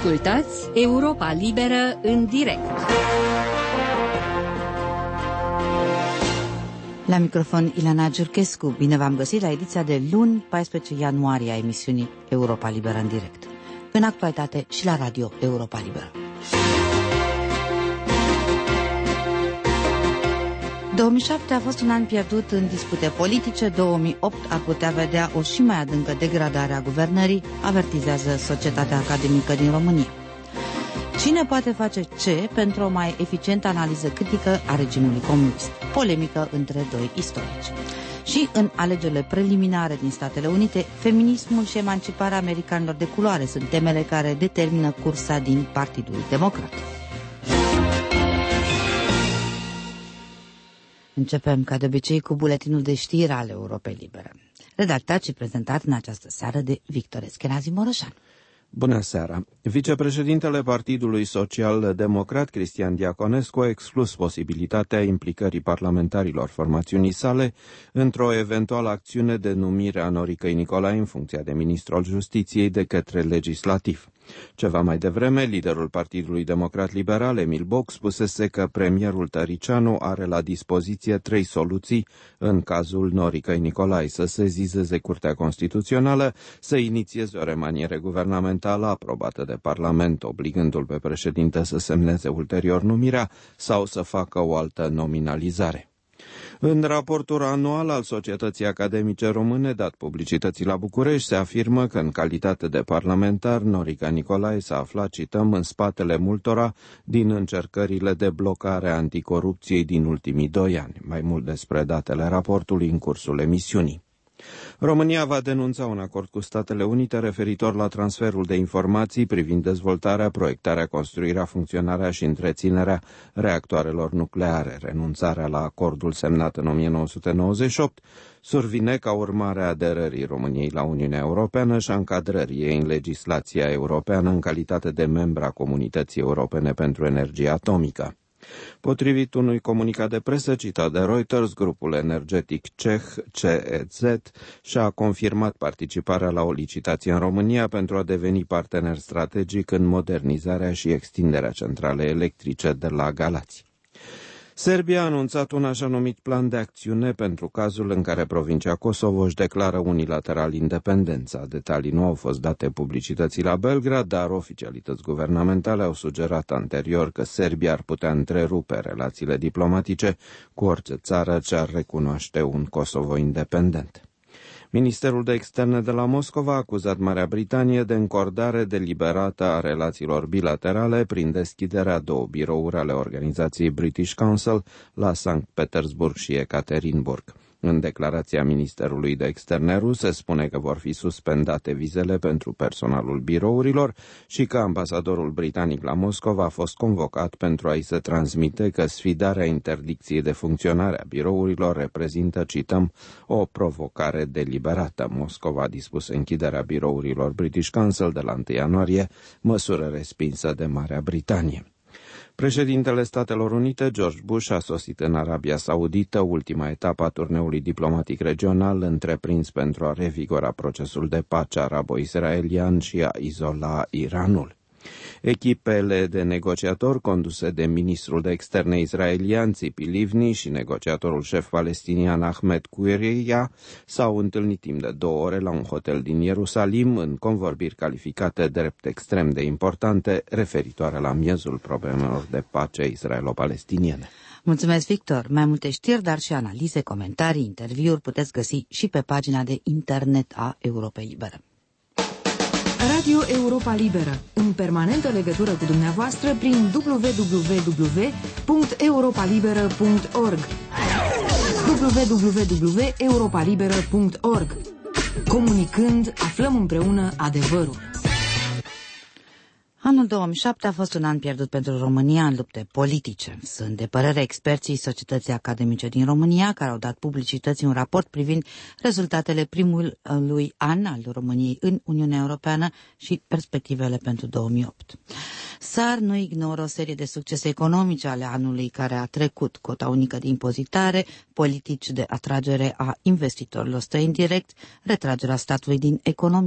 Ascultați Europa Liberă în direct. La microfon Ilana Giurchescu, bine v-am găsit la ediția de luni, 14 ianuarie a emisiunii Europa Liberă în direct. În actualitate și la radio Europa Liberă. 2007 a fost un an pierdut în dispute politice, 2008 ar putea vedea o și mai adâncă degradare a guvernării, avertizează Societatea Academică din România. Cine poate face ce pentru o mai eficientă analiză critică a regimului comunist? Polemică între doi istorici. Și în alegerile preliminare din Statele Unite, feminismul și emanciparea americanilor de culoare sunt temele care determină cursa din Partidul Democrat. Începem, ca de obicei, cu buletinul de știri al Europei Libere, redactat și prezentat în această seară de Victor Eschenazi Moroșan. Bună seara! Vicepreședintele Partidului Social-Democrat, Cristian Diaconescu, a exclus posibilitatea implicării parlamentarilor formațiunii sale într-o eventuală acțiune de numire a Noricăi Nicolae în funcția de ministru al Justiției de către legislativ. Ceva mai devreme, liderul Partidului Democrat Liberal, Emil Boc, spusese că premierul Tăricianu are la dispoziție 3 soluții în cazul Noricăi Nicolae: să sezizeze Curtea Constituțională, să inițieze o remaniere guvernamentală aprobată de Parlament, obligându-l pe președinte să semneze ulterior numirea, sau să facă o altă nominalizare. În raportul anual al Societății Academice Române, dat publicității la București, se afirmă că în calitate de parlamentar, Norica Nicolae s-a aflat, cităm, în spatele multora din încercările de blocare a anticorupției din ultimii 2 ani. Mai mult despre datele raportului în cursul emisiunii. România va denunța un acord cu Statele Unite referitor la transferul de informații privind dezvoltarea, proiectarea, construirea, funcționarea și întreținerea reactoarelor nucleare. Renunțarea la acordul semnat în 1998 survine ca urmare a aderării României la Uniunea Europeană și a încadrării ei în legislația europeană în calitate de membru a Comunității Europene pentru Energie Atomică. Potrivit unui comunicat de presă citat de Reuters, grupul energetic ceh CEZ și-a confirmat participarea la o licitație în România pentru a deveni partener strategic în modernizarea și extinderea centralei electrice de la Galați. Serbia a anunțat un așa numit plan de acțiune pentru cazul în care provincia Kosovo își declară unilateral independența. Detalii nu au fost date publicității la Belgrad, dar oficialități guvernamentale au sugerat anterior că Serbia ar putea întrerupe relațiile diplomatice cu orice țară ce ar recunoaște un Kosovo independent. Ministerul de Externe de la Moscova a acuzat Marea Britanie de încordare deliberată a relațiilor bilaterale prin deschiderea 2 birouri ale organizației British Council la Sankt Petersburg și Ekaterinburg. În declarația Ministerului de Externe rus se spune că vor fi suspendate vizele pentru personalul birourilor și că ambasadorul britanic la Moscova a fost convocat pentru a-i se transmite că sfidarea interdicției de funcționare a birourilor reprezintă, cităm, o provocare deliberată. Moscova a dispus închiderea birourilor British Council de la 1 ianuarie, măsură respinsă de Marea Britanie. Președintele Statelor Unite, George Bush, a sosit în Arabia Saudită, ultima etapă a turneului diplomatic regional întreprins pentru a revigora procesul de pace arabo-israelian și a izola Iranul. Echipele de negociatori conduse de ministrul de externe israelian Tzipi Livni și negociatorul șef palestinian Ahmed Kuiria s-au întâlnit timp de 2 ore la un hotel din Ierusalim în convorbiri calificate drept extrem de importante referitoare la miezul problemelor de pace israelo-palestiniene. Mulțumesc, Victor! Mai multe știri, dar și analize, comentarii, interviuri puteți găsi și pe pagina de internet a Europei Libere. Radio Europa Liberă, în permanentă legătură cu dumneavoastră prin www.europalibera.org www.europalibera.org. Comunicând, aflăm împreună adevărul. Anul 2007 a fost un an pierdut pentru România în lupte politice. Sunt de părere experții Societății Academice din România, care au dat publicității un raport privind rezultatele primului an al României în Uniunea Europeană și perspectivele pentru 2008. SAR nu ignoră o serie de succese economice ale anului care a trecut: cota unică de impozitare, politici de atragere a investitorilor străini direct, retragerea statului din economie.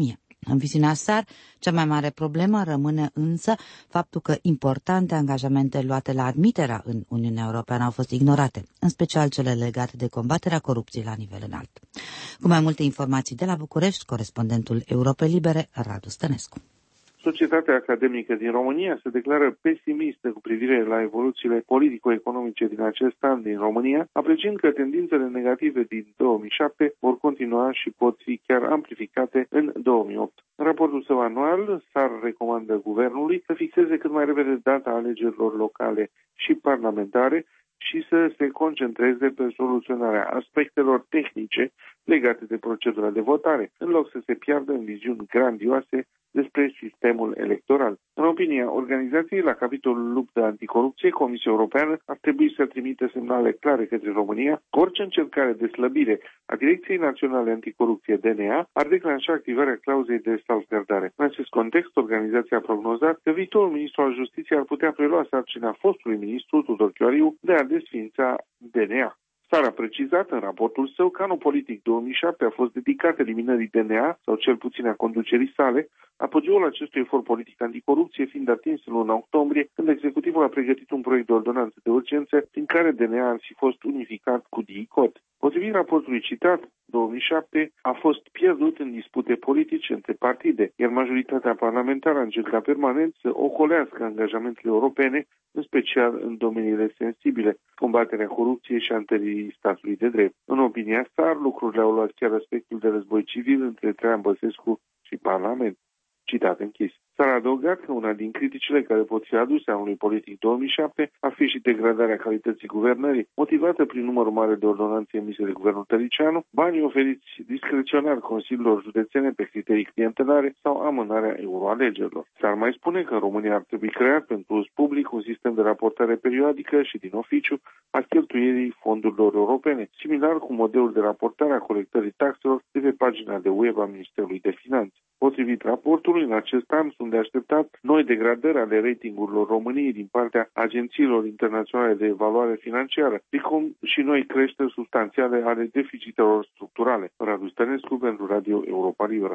În viziunea SAR, cea mai mare problemă rămâne însă faptul că importante angajamente luate la admiterea în Uniunea Europeană au fost ignorate, în special cele legate de combaterea corupției la nivel înalt. Cu mai multe informații de la București, corespondentul Europe Libere, Radu Stănescu. Societatea academică din România se declară pesimistă cu privire la evoluțiile politico-economice din acest an din România, apreciind că tendințele negative din 2007 vor continua și pot fi chiar amplificate în 2008. În raportul său anual, SAR recomandă guvernului să fixeze cât mai repede data alegerilor locale și parlamentare și să se concentreze pe soluționarea aspectelor tehnice legate de procedura de votare, în loc să se piardă în viziuni grandioase despre sistemul electoral. În opinia organizației, la capitolul luptă anticorupție, Comisia Europeană ar trebui să trimită semnale clare către România că orice încercare de slăbire a Direcției Naționale Anticorupție DNA ar declanșa activarea clauzei de salvgardare. În acest context, organizația a prognozat că viitorul ministru al Justiției ar putea prelua sarcina fostului ministru Tudor Chioriu de a desființa DNA. SAR a precizat în raportul său că anul politic 2007 a fost dedicat eliminării DNA, sau cel puțin a conducerii sale, apogeul acestui efort politic anticorupție fiind atins în luna octombrie, când executivul a pregătit un proiect de ordonanță de urgență prin care DNA ar fi fost unificat cu DICOT. Potrivit raportului citat, 2007 a fost pierdut în dispute politice între partide, iar majoritatea parlamentară a încercat permanent să ocolească angajamentele europene, în special în domeniile sensibile, combaterea corupției și a întăririi statului de drept. În opinia SAR, lucrurile au luat chiar aspectul de război civil între Traian Băsescu și Parlament. Citat închis. S-a adăugat că una din criticile care pot fi aduse anului politic 2007 ar fi și degradarea calității guvernării, motivată prin numărul mare de ordonanțe emise de guvernul Tăricianu, banii oferiți discreționar consiliilor județene pe criterii clientelare sau amânarea euroalegerilor. S-ar mai spune că în România ar trebui creat pentru uz public un sistem de raportare periodică și din oficiu a cheltuielii fondurilor europene, similar cu modelul de raportare a colectării taxelor de pe pagina de web a Ministerului de Finanțe. Potrivit raportului, în acest an sunt de așteptat noi degradări ale ratingurilor României din partea agențiilor internaționale de evaluare financiară, precum și noi creșteri substanțiale ale deficitelor structurale. Radu Stănescu pentru Radio Europa Liberă.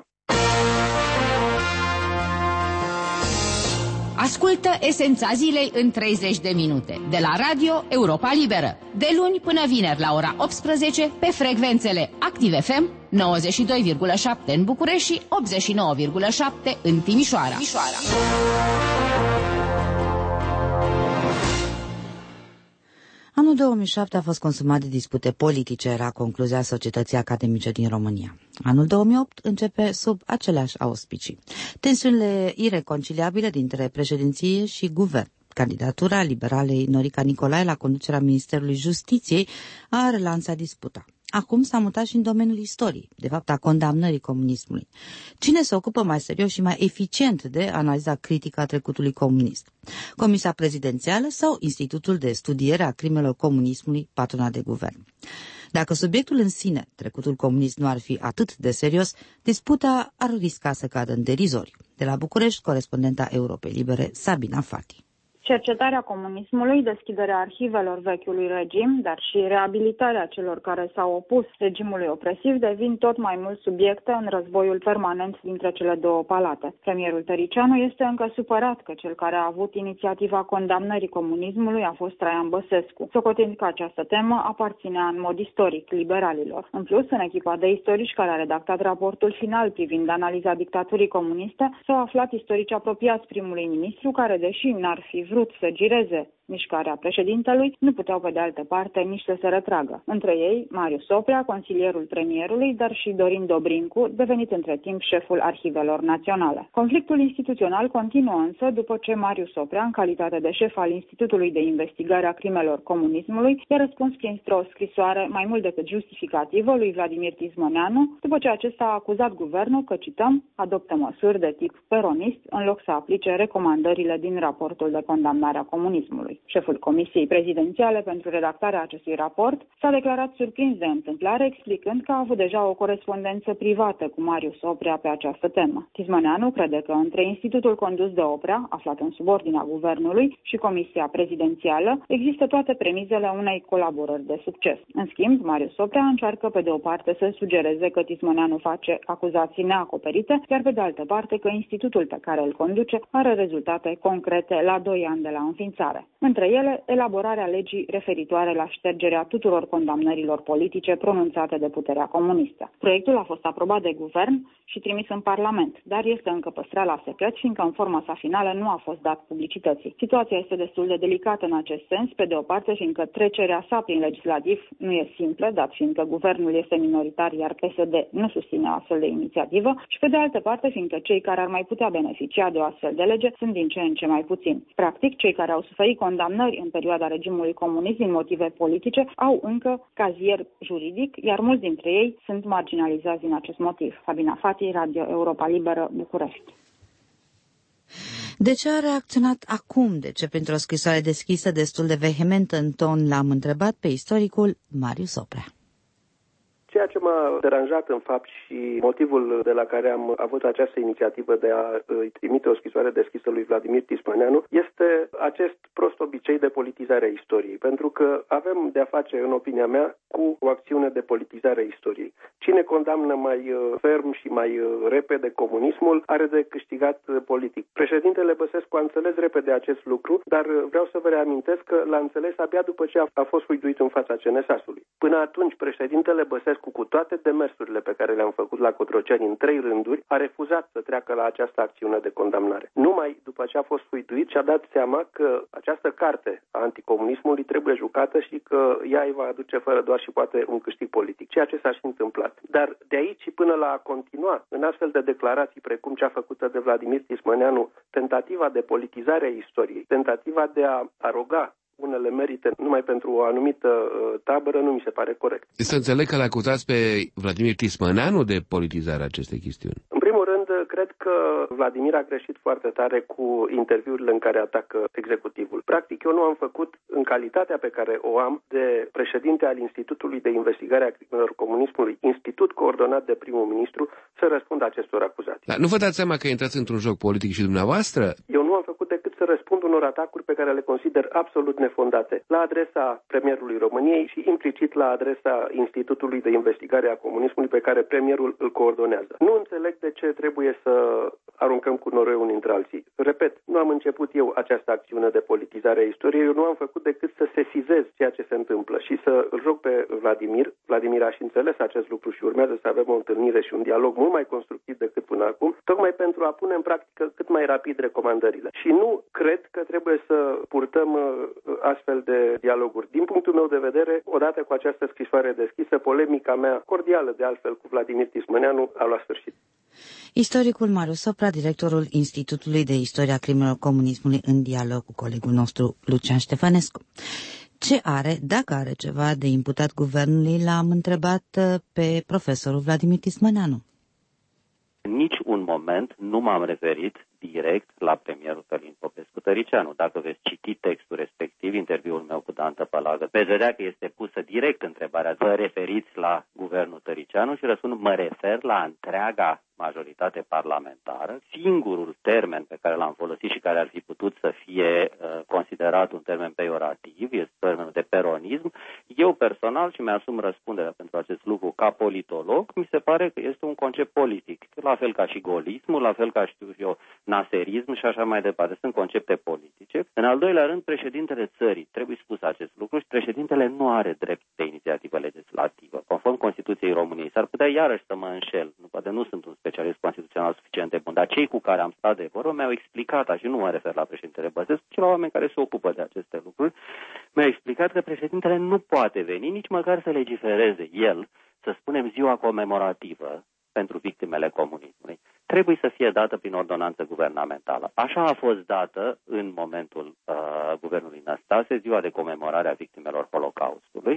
Ascultă esența zilei în 30 de minute de la Radio Europa Liberă, de luni până vineri la ora 18 pe frecvențele Active FM 92,7 în București și 89,7 în Timișoara. Anul 2007 a fost consumat de dispute politice, era concluzia Societății Academice din România. Anul 2008 începe sub aceleași auspicii. Tensiunile ireconciliabile dintre președinție și guvern. Candidatura liberalei Norica Nicolae la conducerea Ministerului Justiției a relansat disputa. Acum s-a mutat și în domeniul istoriei, de fapt a condamnării comunismului. Cine se ocupă mai serios și mai eficient de analiza critică a trecutului comunist? Comisia Prezidențială sau Institutul de Studiere a Crimelor Comunismului, patronat de guvern? Dacă subiectul în sine, trecutul comunist, nu ar fi atât de serios, disputa ar risca să cadă în derizoriu. De la București, corespondenta Europei Libere, Sabina Fati. Cercetarea comunismului, deschiderea arhivelor vechiului regim, dar și reabilitarea celor care s-au opus regimului opresiv devin tot mai mult subiecte în războiul permanent dintre cele două palate. Premierul Tăricianu este încă supărat că cel care a avut inițiativa condamnării comunismului a fost Traian Băsescu, socotind că această temă aparținea în mod istoric liberalilor. În plus, în echipa de istorici care a redactat raportul final privind analiza dictaturii comuniste, s-au aflat istorici apropiați primului ministru care, deși n-ar fi vrut să gireze mișcarea președintelui, nu puteau pe de altă parte nici să se retragă. Între ei, Marius Oprea, consilierul premierului, dar și Dorin Dobrincu, devenit între timp șeful arhivelor naționale. Conflictul instituțional continuă însă după ce Marius Oprea, în calitate de șef al Institutului de Investigare a Crimelor Comunismului, i-a răspuns printr-o scrisoare mai mult decât justificativă lui Vladimir Tizmoneanu, după ce acesta a acuzat guvernul că, cităm, adoptă măsuri de tip peronist în loc să aplice recomandările din raportul de condamnare a comunismului. guvernului. Șeful Comisiei Prezidențiale pentru redactarea acestui raport s-a declarat surprins de întâmplare, explicând că a avut deja o corespondență privată cu Marius Oprea pe această temă. Tismăneanu crede că între institutul condus de Oprea, aflat în subordinea guvernului, și Comisia Prezidențială există toate premizele unei colaborări de succes. În schimb, Marius Oprea încearcă pe de o parte să sugereze că Tismăneanu face acuzații neacoperite, iar pe de altă parte că institutul pe care îl conduce are rezultate concrete la 2 ani de la înființare. Între ele, elaborarea legii referitoare la ștergerea tuturor condamnărilor politice pronunțate de puterea comunistă. Proiectul a fost aprobat de guvern și trimis în Parlament, dar este încă păstrat la secret, fiindcă în forma sa finală nu a fost dat publicității. Situația este destul de delicată în acest sens, pe de o parte fiindcă trecerea sa prin legislativ nu e simplă, dat fiindcă guvernul este minoritar, iar PSD nu susține o astfel de inițiativă, și pe de altă parte fiindcă cei care ar mai putea beneficia de o astfel de lege sunt din ce în ce mai puțini. Practic, cei care au suferit condamnări în perioada regimului comunist din motive politice au încă cazier juridic, iar mulți dintre ei sunt marginalizați din acest motiv. Sabina Fati, Radio Europa Liberă, București. De ce a reacționat acum? De ce printr-o scrisoare deschisă destul de vehementă în ton l-am întrebat pe istoricul Marius Oprea. Ceea ce m-a deranjat în fapt și motivul de la care am avut această inițiativă de a îi trimite o scrisoare deschisă lui Vladimir Tismăneanu este acest prost obicei de politizare a istoriei, pentru că avem de a face, în opinia mea, cu o acțiune de politizare a istoriei. Cine condamnă mai ferm și mai repede comunismul are de câștigat politic. Președintele Băsescu a înțeles repede acest lucru, dar vreau să vă reamintesc că l-a înțeles abia după ce a fost huiduit în fața CNSAS-ului. Până atunci, președintele Băsescu, cu toate demersurile pe care le-am făcut la Cotroceni în 3 rânduri, a refuzat să treacă la această acțiune de condamnare. Numai după ce a fost huiduit și-a dat seama că această carte a anticomunismului trebuie jucată și că ea îi va aduce fără doar și poate un câștig politic, ceea ce s-a și întâmplat. Dar de aici și până la a continua în astfel de declarații precum cea făcută de Vladimir Tismăneanu, tentativa de politizare a istoriei, tentativa de a aroga unele merite numai pentru o anumită tabără, nu mi se pare corect. Să înțeleg că l-acuzați pe Vladimir Tismăneanu de politizarea acestei chestiuni. În primul rând, cred că Vladimir a greșit foarte tare cu interviurile în care atacă executivul. Practic, eu nu am făcut, în calitatea pe care o am de președinte al Institutului de Investigare a Crimelor Comunismului, institut coordonat de primul ministru, să răspund acestor acuzații. Dar nu vă dați seama că intrați într-un joc politic și dumneavoastră? Eu nu am făcut decât să răspund unor atacuri pe care le consider absolut nefondate la adresa premierului României și implicit la adresa Institutului de Investigare a Comunismului pe care premierul îl coordonează. Nu înțeleg de ce trebuie să aruncăm cu noroi unii între alții. Repet, nu am început eu această acțiune de politizare a istoriei, eu nu am făcut decât să sesizez ceea ce se întâmplă și să îl rog pe Vladimir. Vladimir a și înțeles acest lucru și urmează să avem o întâlnire și un dialog mult mai constructiv decât până acum, tocmai pentru a pune în practică cât mai rapid recomandările. Și nu cred că trebuie să purtăm astfel de dialoguri. Din punctul meu de vedere, odată cu această scrisoare deschisă, polemica mea cordială de altfel cu Vladimir Tismăneanu a luat sfârșit. Istoricul Marius Oprea, directorul Institutului de Istoria Crimelor Comunismului, în dialog cu colegul nostru Lucian Ștefănescu. Ce are, dacă are ceva de imputat guvernului, l-am întrebat pe profesorul Vladimir Tismăneanu. În nici un moment nu m-am referit direct la premierul Călin Popescu-Tăricianu. Dacă veți citi textul respectiv, interviul meu cu Dan Tăpălagă, veți vedea că este pusă direct întrebarea: vă referiți la guvernul Tăricianu? Și răspund: mă refer la întreaga majoritate parlamentară. Singurul termen pe care l-am folosit și care ar fi putut să fie considerat un termen peiorativ este termenul de peronism. Eu personal, și mi-asum răspunderea pentru acest lucru ca politolog, mi se pare că este un concept politic. La fel ca și golismul, la fel ca, știu eu, naserism și așa mai departe. Sunt concepte politice. În al doilea rând, președintele țării, trebuie spus acest lucru, și președintele nu are drept de inițiativă legislativă. Conform Constituției României, s-ar putea iarăși să mă înșel. Poate nu sunt un specialist constituțional suficient de bun, dar cei cu care am stat de vorbă mi-au explicat, și nu mă refer la președintele Băsescu, ci la oameni care se ocupă de aceste lucruri, mi-au explicat că președintele nu poate veni nici măcar să legifereze el, să spunem, ziua comemorativă pentru victimele comunismului. Trebuie să fie dată prin ordonanță guvernamentală. Așa a fost dată în momentul guvernului Năstase, ziua de comemorare a victimelor Holocaustului.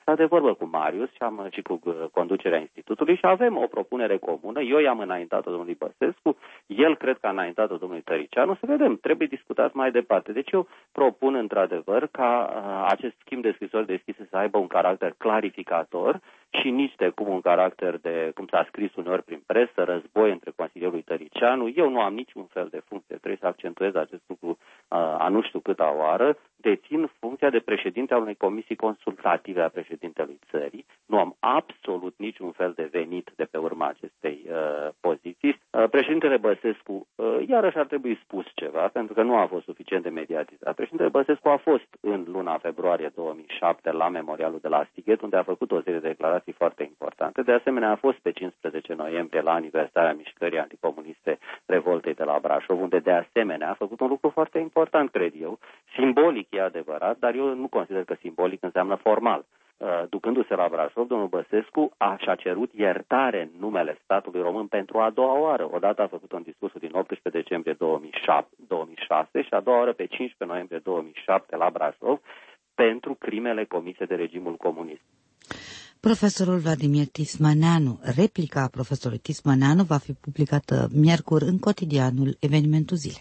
stat de vorbă cu Marius și cu conducerea institutului și avem o propunere comună. Eu i-am înaintat-o domnului Băsescu, el cred că a înaintat-o domnului Tăricianu. Să vedem, trebuie discutat mai departe. Deci eu propun într-adevăr ca acest schimb de scrisori deschise să aibă un caracter clarificator și nici de cum un caracter de, cum s-a scris uneori prin presă, război între consilierul Tăricianu. Eu nu am niciun fel de funcție, trebuie să accentuez acest lucru a nu știu câta oară. Dețin funcția de președinte al unei comisii consultative a președintelui țării. Nu am absolut niciun fel de venit de pe urma acestei poziții. Președintele Băsescu, iarăși ar trebui spus ceva, pentru că nu a fost suficient de mediatizat. Președintele Băsescu a fost în luna februarie 2007 la memorialul de la Stighet, unde a făcut o serie de declarații foarte importante. De asemenea, a fost pe 15 noiembrie la aniversarea mișcării anticomuniste Revoltei de la Brașov, unde de asemenea a făcut un lucru foarte important, cred eu. Simbolic e adevărat, dar eu nu consider că simbolic înseamnă formal. Ducându-se la Brașov, domnul Băsescu și-a cerut iertare în numele statului român pentru a doua oară. Odată a făcut un discursul din 18 decembrie 2006 și a doua oară pe 15 noiembrie 2007 la Brașov pentru crimele comise de regimul comunist. Profesorul Vladimir Tismaneanu. Replica profesorului Tismaneanu va fi publicată miercuri în cotidianul Evenimentul Zilei.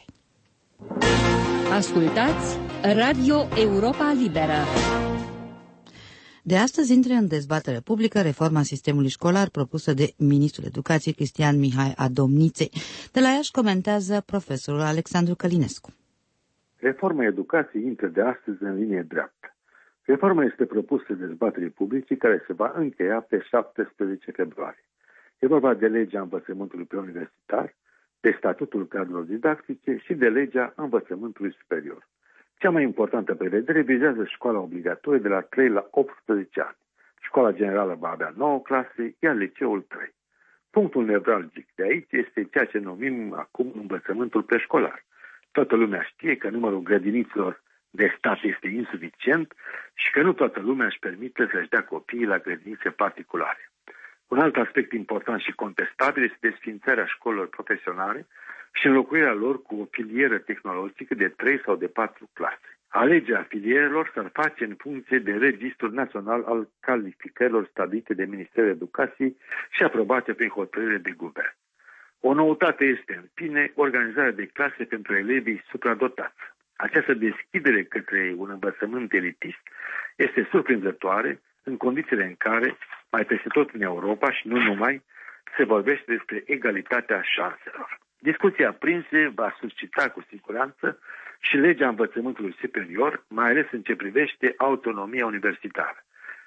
Ascultați Radio Europa Liberă. De astăzi intră în dezbatere publică reforma sistemului școlar propusă de ministrul educației Cristian Mihai Adomniței. De la Iași comentează profesorul Alexandru Călinescu. Reforma educației intră de astăzi în linie dreaptă. Reforma este propusă dezbaterii publice care se va încheia pe 17 februarie. E vorba de legea învățământului preuniversitar, de statutul cadrelor didactice și de legea învățământului superior. Cea mai importantă prevedere vizează școala obligatorie de la 3 la 18 ani. Școala generală va avea 9 clase, iar liceul 3. Punctul nevralgic de aici este ceea ce numim acum învățământul preșcolar. Toată lumea știe că numărul grădiniților de stat este insuficient și că nu toată lumea își permite să-și dea copiii la grădinițe particulare. Un alt aspect important și contestabil este desființarea școlilor profesionale și înlocuirea lor cu o filieră tehnologică de 3 sau de 4 clase. Alegerea filierelor s-ar face în funcție de Registrul Național al Calificărilor stabilite de Ministerul Educației și aprobate prin hotărâre de guvern. O noutate este, în fine, organizarea de clase pentru elevii supradotați. Această deschidere către un învățământ elitist este surprinzătoare în condițiile în care, mai peste tot în Europa și nu numai, se vorbește despre egalitatea șanselor. Discuția aprinse va suscita cu siguranță și legea învățământului superior, mai ales în ce privește autonomia universitară.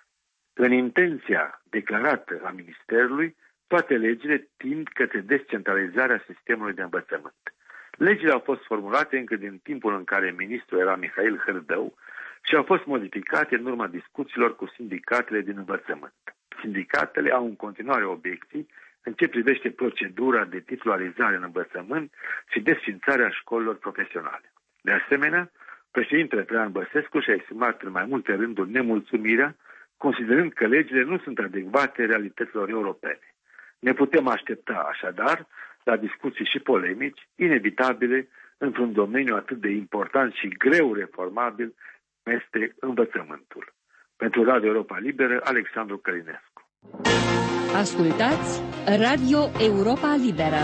În intenția declarată a Ministerului, toate legile tind către descentralizarea sistemului de învățământ. Legile au fost formulate încă din timpul în care ministrul era Mihail Hârdău și au fost modificate în urma discuțiilor cu sindicatele din învățământ. Sindicatele au în continuare obiecții în ce privește procedura de titularizare în învățământ și desființarea școlilor profesionale. De asemenea, președintele Traian Băsescu și-a exprimat în mai multe rânduri nemulțumirea, considerând că legile nu sunt adecvate realităților europene. Ne putem aștepta așadar la discuții și polemici inevitabile într-un domeniu atât de important și greu reformabil cum este învățământul. Pentru Radio Europa Liberă, Alexandru Călinescu. Ascultați Radio Europa Liberă.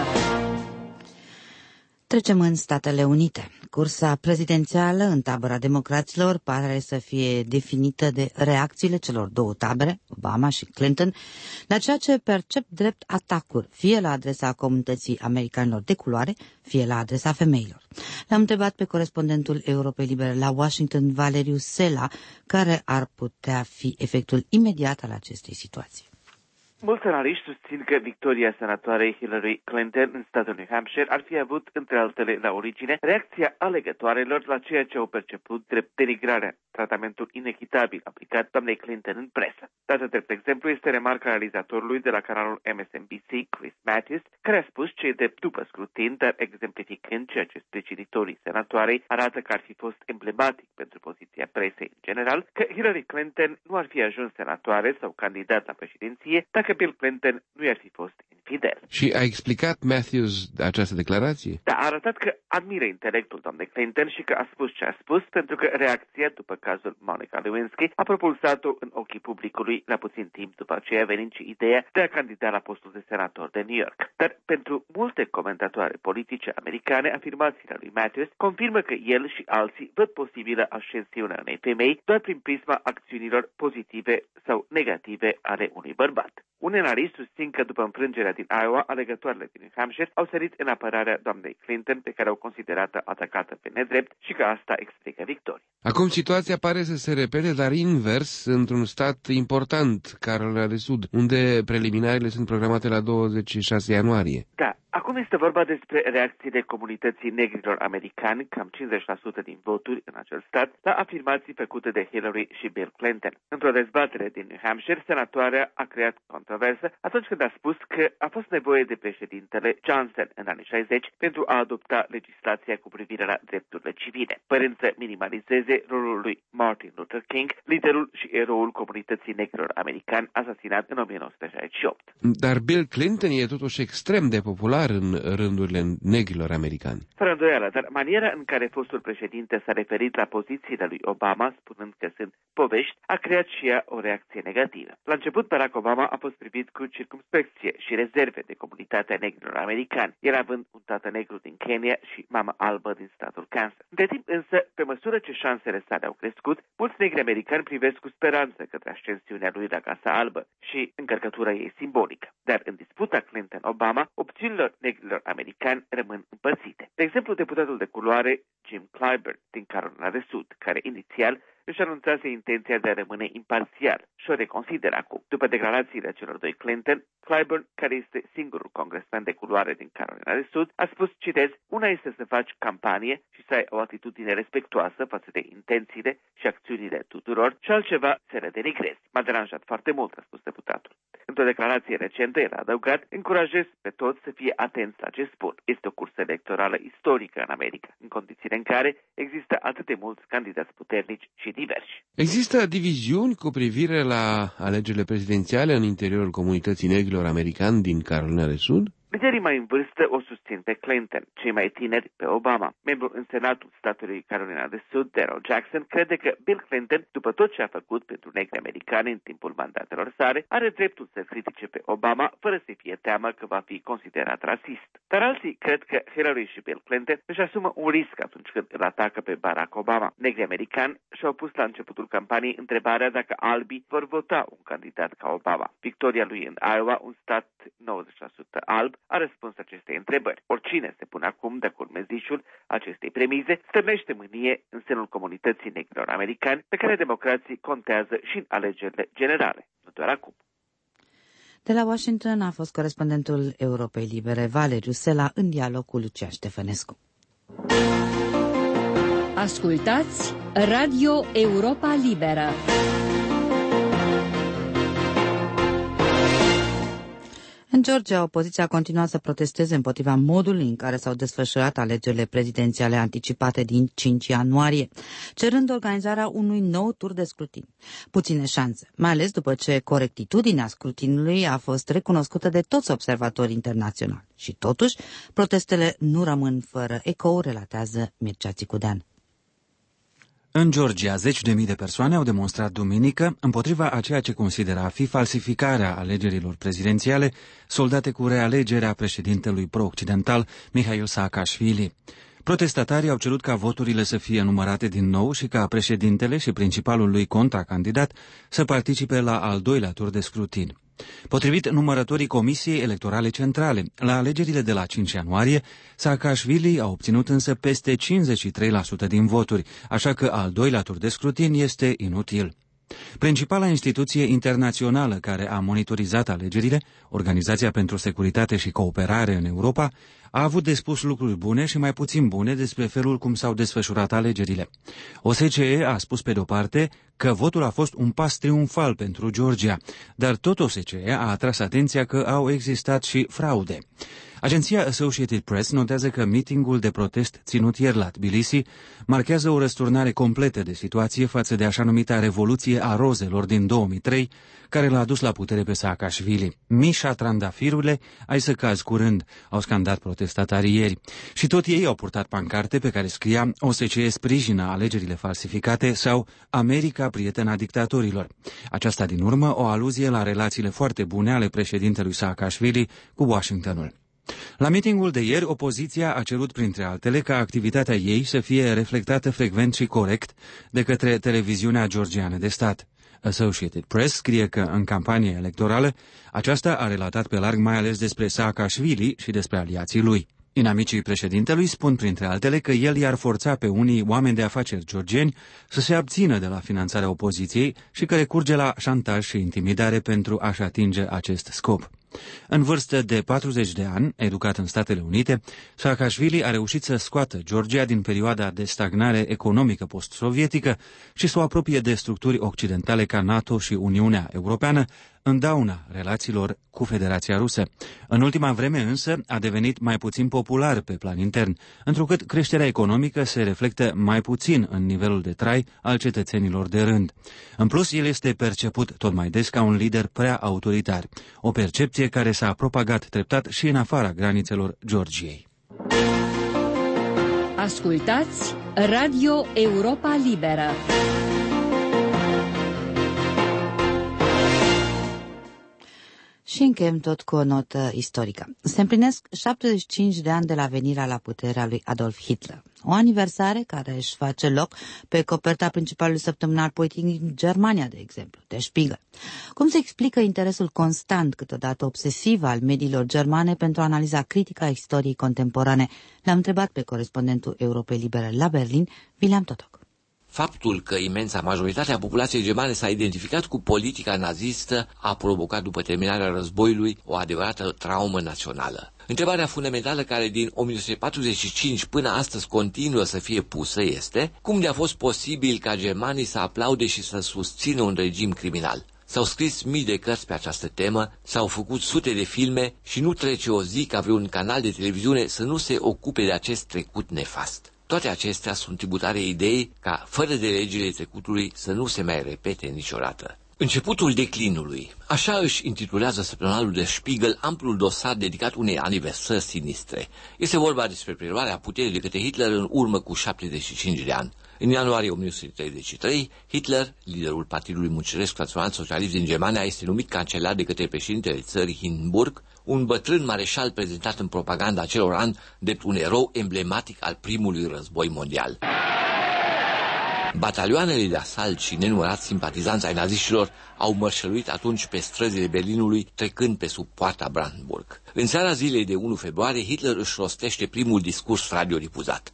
Trecem în Statele Unite. Cursa prezidențială în tabăra democraților pare să fie definită de reacțiile celor două tabere, Obama și Clinton, la ceea ce percep drept atacuri, fie la adresa comunității americanilor de culoare, fie la adresa femeilor. L-am întrebat pe corespondentul Europei Libere la Washington, Valeriu Sela, care ar putea fi efectul imediat al acestei situații. Mulți analiști susțin că victoria senatoarei Hillary Clinton în statul New Hampshire ar fi avut, între altele, la origine, reacția alegătoarelor la ceea ce au perceput drept denigrarea, tratamentul inechitabil aplicat doamnei Clinton în presă. Dată drept exemplu este remarca realizatorului de la canalul MSNBC, Chris Mattis, care a spus ce e de după scrutin, dar exemplificând ceea ce sprijinitorii senatoarei arată că ar fi fost emblematic pentru poziția presei în general, că Hillary Clinton nu ar fi ajuns senatoare sau candidat la președinție dacă Bill Clinton nu i-ar fi fost infidel. Și a explicat Matthews această declarație? Da, a arătat că admiră intelectul doamnei Clinton și că a spus ce a spus, pentru că reacția după cazul Monica Lewinsky a propulsat-o în ochii publicului la puțin timp după aceea, venind și ideea de a candida la postul de senator de New York. Dar pentru multe comentatoare politice americane, afirmațiile lui Matthews confirmă că el și alții văd posibilă ascensiunea unei femei doar prin prisma acțiunilor pozitive sau negative ale unui bărbat. Unii analiști susțin că după înfrângerea din Iowa, alegătoarele din New Hampshire au sărit în apărarea doamnei Clinton, pe care au considerat atacată pe nedrept, și că asta explică victoria. Acum situația pare să se repete, dar invers, într-un stat important, Carolina de Sud, unde preliminarele sunt programate la 26 ianuarie. Da. Acum este vorba despre reacțiile comunității negrilor americani, cam 50% din voturi în acel stat, la afirmații făcute de Hillary și Bill Clinton. Într-o dezbatere din New Hampshire, senatoarea a creat controversă atunci când a spus că a fost nevoie de președintele Johnson în anii 60 pentru a adopta legislația cu privire la drepturile civile, părând să minimalizeze rolul lui Martin Luther King, liderul și eroul comunității negrilor americani asasinat în 1968. Dar Bill Clinton e totuși extrem de popular în rândurile negrilor americani. Fără îndoială, dar maniera în care fostul președinte s-a referit la pozițiile lui Obama, spunând că sunt povești, a creat și ea o reacție negativă. La început, Barack Obama a fost privit cu circumspecție și rezerve de comunitatea negrilor americani, el având un tată negru din Kenya și mamă albă din statul Kansas. De timp însă, pe măsură ce șansele sale au crescut, mulți negri americani privesc cu speranță către ascensiunea lui la Casa Albă și încărcătura ei simbolică. Dar în disputa Clinton-Obama, opțiunilor negrilor americani rămân împărțite. De exemplu, deputatul de culoare Jim Clyburn din Carolina de Sud, care inițial își anunțase intenția de a rămâne imparțial și o reconsideră acum. După declarațiile celor doi Clinton, Clyburn, care este singurul congresman de culoare din Carolina de Sud, a spus, citez, una este să faci campanie și să ai o atitudine respectuoasă față de intențiile și acțiunile tuturor și altceva să le denigrezi. M-a deranjat foarte mult, a spus deputatul. Într-o declarație recentă, el a adăugat, încurajez pe toți să fie atenți la ce spun. Este o cursă electorală istorică în America, în condițiile în care există atât de mulți candidați puternici și diversi. Există diviziuni cu privire la alegerile prezidențiale în interiorul comunității negrilor americani din Carolina de Sud? Liderii mai în vârstă o susțin pe Clinton, cei mai tineri pe Obama. Membrul în Senatul statului Carolina de Sud, Daryl Jackson, crede că Bill Clinton, după tot ce a făcut pentru negri americani în timpul mandatelor sale, are dreptul să critique pe Obama fără să fie teamă că va fi considerat rasist. Dar alții cred că Hillary și Bill Clinton își asumă un risc atunci când îl atacă pe Barack Obama. Negri americani și-au pus la începutul campaniei întrebarea dacă albii vor vota un candidat ca Obama. Victoria lui în Iowa, un stat 90% alb, a răspuns acestei întrebări. Oricine se pune acum de urmezișul acestei premize stârnește mânie în sânul comunității negrilor americani, pe care democrații contează și în alegerile generale, nu doar acum. De la Washington a fost corespondentul Europei Libere, Valeriu Sela, în dialog cu Lucia Ștefănescu. Ascultați Radio Europa Liberă. În Georgia, opoziția continua să protesteze împotriva modului în care s-au desfășurat alegerile prezidențiale anticipate din 5 ianuarie, cerând organizarea unui nou tur de scrutin. Puține șanse, mai ales după ce corectitudinea scrutinului a fost recunoscută de toți observatorii internaționali. Și totuși, protestele nu rămân fără ecou, relatează Mircea Țicudean. În Georgia, 10.000 de persoane au demonstrat duminică împotriva a ceea ce considera a fi falsificarea alegerilor prezidențiale soldate cu realegerea președintelui pro-occidental Mihail Saakashvili. Protestatarii au cerut ca voturile să fie numărate din nou și ca președintele și principalul lui contracandidat să participe la al doilea tur de scrutin. Potrivit numărătorii Comisiei Electorale Centrale, la alegerile de la 5 ianuarie, Saakashvili a obținut însă peste 53% din voturi, așa că al doilea tur de scrutin este inutil. Principala instituție internațională care a monitorizat alegerile, Organizația pentru Securitate și Cooperare în Europa, a avut de spus lucruri bune și mai puțin bune despre felul cum s-au desfășurat alegerile. OSCE a spus pe de-o parte că votul a fost un pas triumfal pentru Georgia, dar tot OSCE a atras atenția că au existat și fraude. Agenția Associated Press notează că mitingul de protest ținut ieri la Tbilisi marchează o răsturnare completă de situație față de așa numita Revoluție a Rozelor din 2003, care l-a adus la putere pe Saakashvili. Mișa trandafirurile, ai să cazi curând, au scandat protestatarii ieri. Și tot ei au purtat pancarte pe care scria OSCE sprijină alegerile falsificate sau America prietena dictatorilor. Aceasta din urmă o aluzie la relațiile foarte bune ale președintelui Saakashvili cu Washingtonul. La mitingul de ieri, opoziția a cerut, printre altele, ca activitatea ei să fie reflectată frecvent și corect de către televiziunea georgiană de stat. Associated Press scrie că, în campanie electorală, aceasta a relatat pe larg mai ales despre Saakashvili și despre aliații lui. Inamicii președintelui spun, printre altele, că el i-ar forța pe unii oameni de afaceri georgieni să se abțină de la finanțarea opoziției și că recurge la șantaj și intimidare pentru a-și atinge acest scop. În vârstă de 40 de ani, educat în Statele Unite, Saakashvili a reușit să scoată Georgia din perioada de stagnare economică post-sovietică și să o apropie de structuri occidentale ca NATO și Uniunea Europeană, în dauna relațiilor cu Federația Rusă. În ultima vreme însă a devenit mai puțin popular pe plan intern, întrucât creșterea economică se reflectă mai puțin în nivelul de trai al cetățenilor de rând. În plus, el este perceput tot mai des ca un lider prea autoritar, o percepție care s-a propagat treptat și în afara granițelor Georgiei. Ascultați Radio Europa Liberă. Și încheiem tot cu o notă istorică. Se împlinesc 75 de ani de la venirea la putere a lui Adolf Hitler. O aniversare care își face loc pe coperta principalului săptămânal politic din Germania, de exemplu, Der Spiegel. Cum se explică interesul constant, câteodată obsesiv, al mediilor germane pentru analiza critică a istoriei contemporane? L-am întrebat pe corespondentul Europei Libere la Berlin, William Totok. Faptul că imensa majoritate a populației germane s-a identificat cu politica nazistă a provocat după terminarea războiului o adevărată traumă națională. Întrebarea fundamentală care din 1945 până astăzi continuă să fie pusă este cum de a fost posibil ca germanii să aplaude și să susțină un regim criminal. S-au scris mii de cărți pe această temă, s-au făcut sute de filme și nu trece o zi ca vreun canal de televiziune să nu se ocupe de acest trecut nefast. Toate acestea sunt tributare ideii ca, fără de legile trecutului, să nu se mai repete niciodată. Începutul declinului. Așa își intitulează săptămânalul Der Spiegel amplul dosar dedicat unei aniversări sinistre. Este vorba despre preluarea puterii de către Hitler în urmă cu 75 de ani. În ianuarie 1933, Hitler, liderul Partidului Munciresc Național Socialist din Germania, este numit cancelar de către președintele țării Hindenburg, un bătrân mareșal prezentat în propaganda acelor ani drept un erou emblematic al primului război mondial. Batalioanele de asalt și nenumărați simpatizanți ai naziștilor au mărșăluit atunci pe străzile Berlinului, trecând pe sub poarta Brandenburg. În seara zilei de 1 februarie, Hitler își rostește primul discurs radiodifuzat.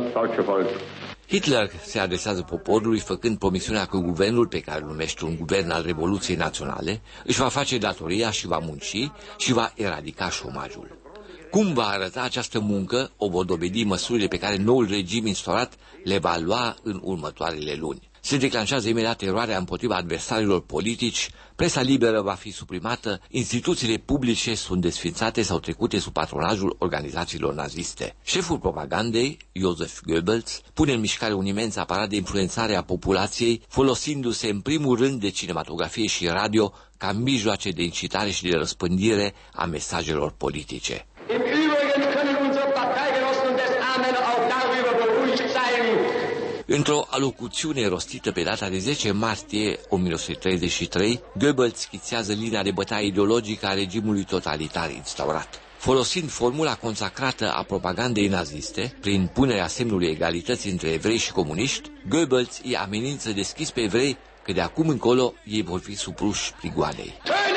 Hitler se adresează poporului făcând promisiunea că guvernul, pe care îl numește un guvern al Revoluției Naționale, își va face datoria și va munci și va eradica șomajul. Cum va arăta această muncă, o vor dovedi măsurile pe care noul regim instaurat le va lua în următoarele luni. Se declanșează imediat eroarea împotriva adversarilor politici, presa liberă va fi suprimată, instituțiile publice sunt desfințate sau trecute sub patronajul organizațiilor naziste. Șeful propagandei, Joseph Goebbels, pune în mișcare un imens aparat de influențare a populației, folosindu-se în primul rând de cinematografie și radio ca mijloace de incitare și de răspândire a mesajelor politice. Într-o alocuțiune rostită pe data de 10 martie 1933, Goebbels schițează linia de bătaie ideologică a regimului totalitar instaurat. Folosind formula consacrată a propagandei naziste, prin punerea semnului egalității între evrei și comuniști, Goebbels îi amenință deschis pe evrei că de acum încolo ei vor fi supuși prigoanei.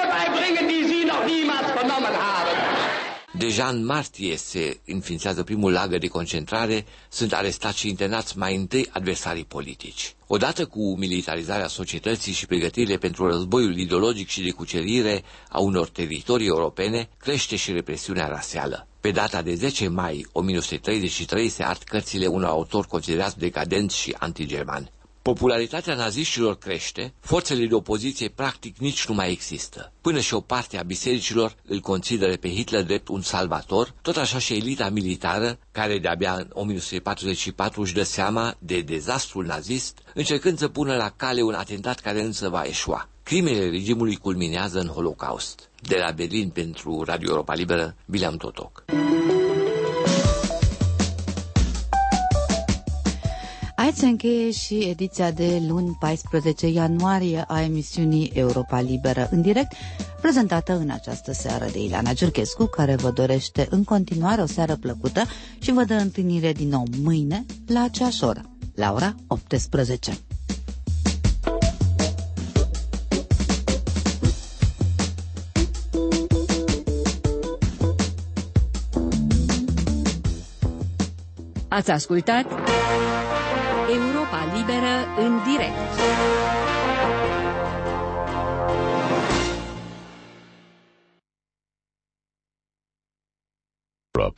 Deja în martie se înființează primul lagăr de concentrare, sunt arestați și internați mai întâi adversarii politici. Odată cu militarizarea societății și pregătirile pentru războiul ideologic și de cucerire a unor teritorii europene, crește și represiunea rasială. Pe data de 10 mai 1933 se ard cărțile unor autori considerați decadenți și antigermani. Popularitatea naziștilor crește, forțele de opoziție practic nici nu mai există. Până și o parte a bisericilor îl consideră pe Hitler drept un salvator, tot așa și elita militară, care de-abia în 1944 își dă seama de dezastrul nazist, încercând să pună la cale un atentat care însă va eșua. Crimele regimului culminează în Holocaust. De la Berlin pentru Radio Europa Liberă, Bileam Totoc. Aici se încheie și ediția de luni 14 ianuarie a emisiunii Europa Liberă în direct, prezentată în această seară de Ileana Giurchescu, care vă dorește în continuare o seară plăcută și vă dă întâlnire din nou mâine la aceeași oră, la ora 18. Ați ascultat Europa Liberă în direct.